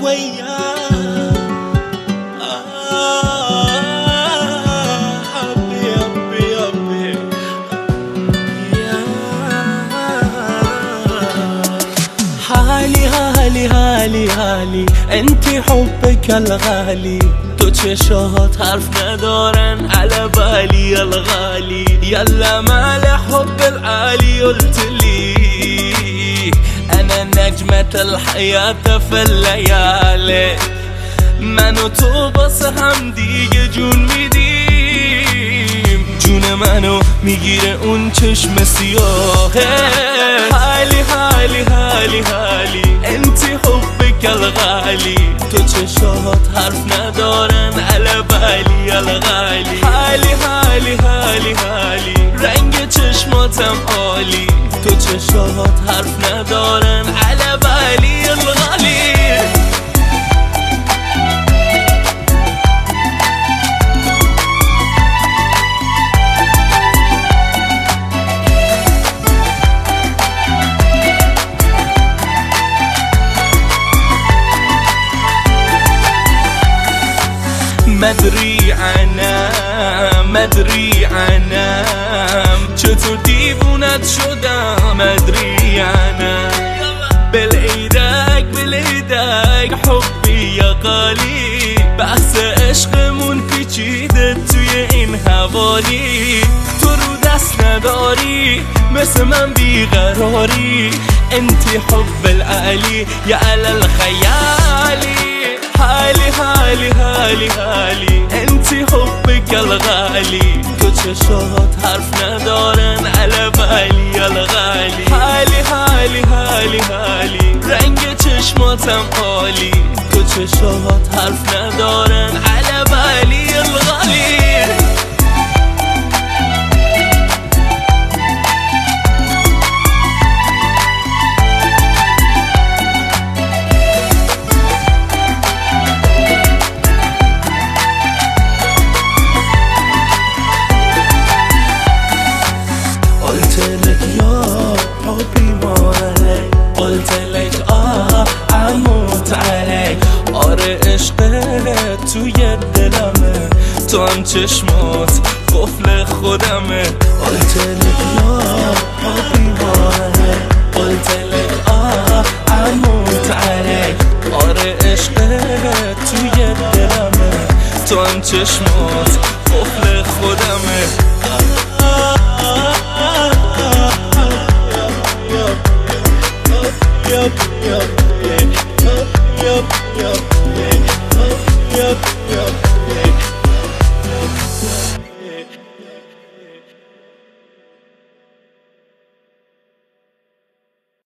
وياه حالی انتی حبك الغالي تو چشات حرف ندارن على بالي الغالي يلا مال حب العالي قلتلي انا نجمة الحياة في الليالي من و تو بس هم دیگه جون میدیم جون منو میگیره اون چشم سیاهه حالی انتی حبك الغالي تو چشات حرف ندارن على بالي الغالي حالی رنگ چشماتم عالی تو چشات حرف ندارن على بالي الغالي مدری عنم چطور دیوونت شدم مدری عنم بالعیدک حبی یا غالی بحث عشقمون پیچیده توی این حوالی تو رو دست نداری مثل من بیقراری انتی حب العالی یا علی الخیالی حالی انتی حبك الغالي تو چشات حرف ندارن على بالي الغالي حالی رنگ چشماتم عالی تو چشات حرف ندارن على بالي الغالي قلتلك اموت عليك آره عشقت توی دلمه تو هم چشمات قفل خودمه قلتلك یا حبیبانه قلتلك اموت عليك آره عشقت توی دلمه تو هم چشمات قفل خودمه Yup.